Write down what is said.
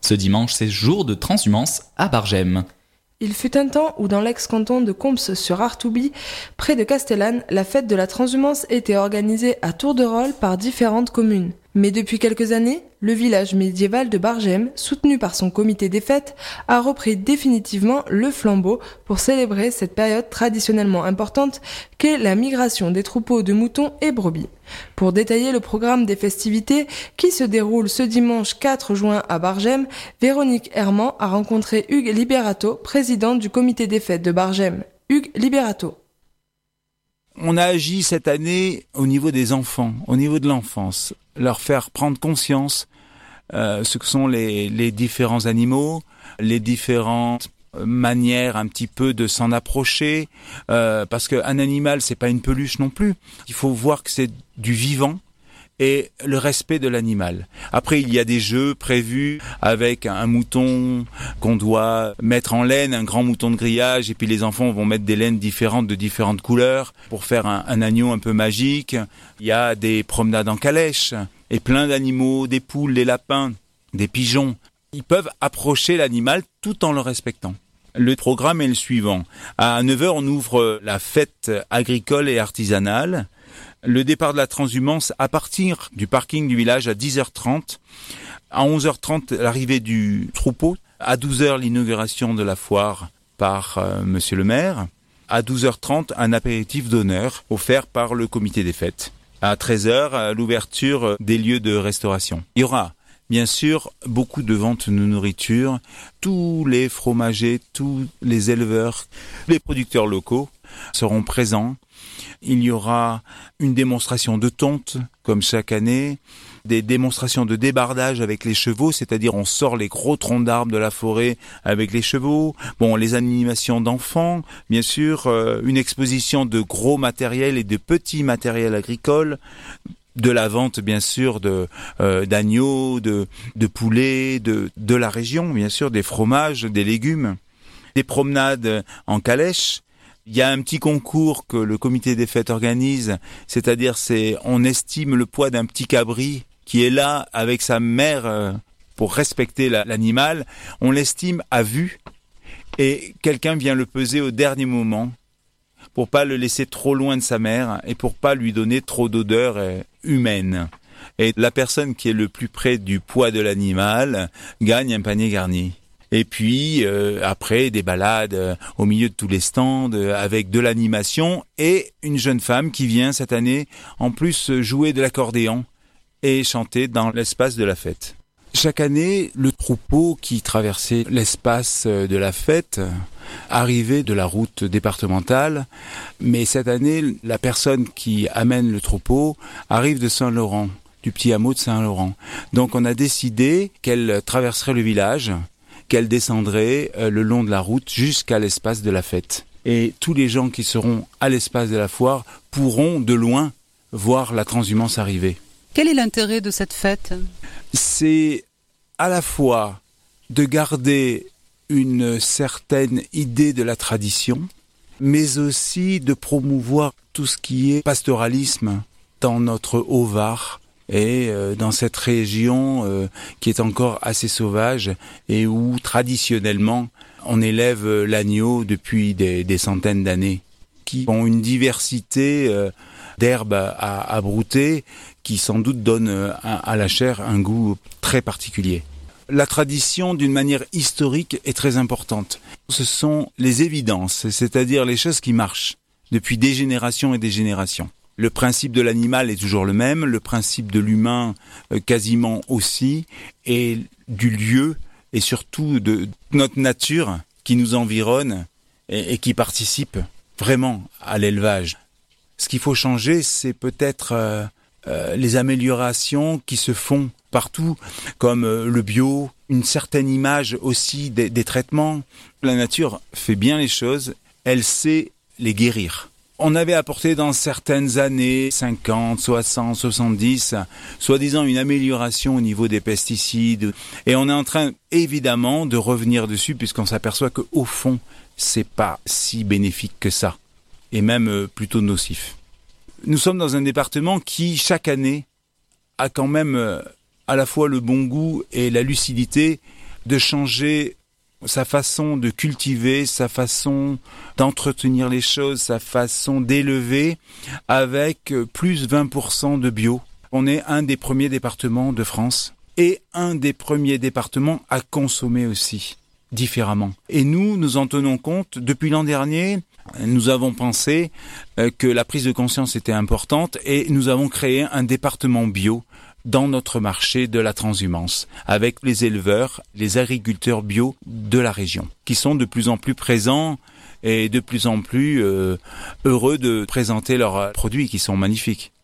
Ce dimanche, c'est jour de transhumance à Bargem. Il fut un temps où dans l'ex-canton de Comps-sur-Artouby, près de Castellane, la fête de la transhumance était organisée à tour de rôle par différentes communes. Mais depuis quelques années, le village médiéval de Bargem, soutenu par son comité des fêtes, a repris définitivement le flambeau pour célébrer cette période traditionnellement importante qu'est la migration des troupeaux de moutons et brebis. Pour détailler le programme des festivités qui se déroule ce dimanche 4 juin à Bargem, Véronique Herman a rencontré Hugues Liberato, président du comité des fêtes de Bargem. Hugues Liberato. On a agi cette année au niveau des enfants, au niveau de l'enfance, leur faire prendre conscience ce que sont les différents animaux, les différentes manières un petit peu de s'en approcher, parce qu'un animal c'est pas une peluche non plus. Il faut voir que c'est du vivant et le respect de l'animal. Après, il y a des jeux prévus avec un mouton qu'on doit mettre en laine, un grand mouton de grillage, et puis les enfants vont mettre des laines différentes de différentes couleurs pour faire un agneau un peu magique. Il y a des promenades en calèche et plein d'animaux, des poules, des lapins, des pigeons. Ils peuvent approcher l'animal tout en le respectant. Le programme est le suivant. À 9h, on ouvre la fête agricole et artisanale. Le départ de la transhumance à partir du parking du village à 10h30. À 11h30, l'arrivée du troupeau. À 12h, l'inauguration de la foire par monsieur le maire. À 12h30, un apéritif d'honneur offert par le comité des fêtes. À 13h, l'ouverture des lieux de restauration. Il y aura bien sûr beaucoup de ventes de nourriture. Tous les fromagers, tous les éleveurs, les producteurs locaux seront présents. Il y aura une démonstration de tonte, comme chaque année, des démonstrations de débardage avec les chevaux, c'est-à-dire on sort les gros troncs d'arbres de la forêt avec les chevaux, les animations d'enfants, bien sûr, une exposition de gros matériel et de petits matériels agricoles, de la vente bien sûr d'agneaux, de poulets, de la région, bien sûr, des fromages, des légumes, des promenades en calèche. Il y a un petit concours que le comité des fêtes organise, c'est-à-dire on estime le poids d'un petit cabri qui est là avec sa mère pour respecter l'animal. On l'estime à vue et quelqu'un vient le peser au dernier moment pour pas le laisser trop loin de sa mère et pour pas lui donner trop d'odeur humaine. Et la personne qui est le plus près du poids de l'animal gagne un panier garni. Et puis après des balades au milieu de tous les stands avec de l'animation et une jeune femme qui vient cette année en plus jouer de l'accordéon et chanter dans l'espace de la fête. Chaque année, le troupeau qui traversait l'espace de la fête arrivait de la route départementale, mais cette année, la personne qui amène le troupeau arrive de Saint-Laurent, du petit hameau de Saint-Laurent. Donc on a décidé qu'elle traverserait le village, qu'elle descendrait le long de la route jusqu'à l'espace de la fête. Et tous les gens qui seront à l'espace de la foire pourront de loin voir la transhumance arriver. Quel est l'intérêt de cette fête ? C'est à la fois de garder une certaine idée de la tradition, mais aussi de promouvoir tout ce qui est pastoralisme dans notre Haut-Var et dans cette région qui est encore assez sauvage et où traditionnellement on élève l'agneau depuis des centaines d'années, qui ont une diversité d'herbes à brouter qui sans doute donne à la chair un goût très particulier. La tradition, d'une manière historique, est très importante. Ce sont les évidences, c'est-à-dire les choses qui marchent depuis des générations et des générations. Le principe de l'animal est toujours le même, le principe de l'humain quasiment aussi, et du lieu et surtout de notre nature qui nous environne et qui participe vraiment à l'élevage. Ce qu'il faut changer, c'est peut-être les améliorations qui se font partout, comme le bio, une certaine image aussi des traitements. La nature fait bien les choses, elle sait les guérir. On avait apporté dans certaines années, 50, 60, 70, soi-disant une amélioration au niveau des pesticides. Et on est en train, évidemment, de revenir dessus, puisqu'on s'aperçoit qu'au fond, c'est pas si bénéfique que ça. Et même plutôt nocif. Nous sommes dans un département qui, chaque année, a quand même à la fois le bon goût et la lucidité de changer sa façon de cultiver, sa façon d'entretenir les choses, sa façon d'élever avec plus 20% de bio. On est un des premiers départements de France et un des premiers départements à consommer aussi différemment. Et nous en tenons compte. Depuis l'an dernier, nous avons pensé que la prise de conscience était importante et nous avons créé un département bio dans notre marché de la transhumance, avec les éleveurs, les agriculteurs bio de la région, qui sont de plus en plus présents et de plus en plus heureux de présenter leurs produits qui sont magnifiques.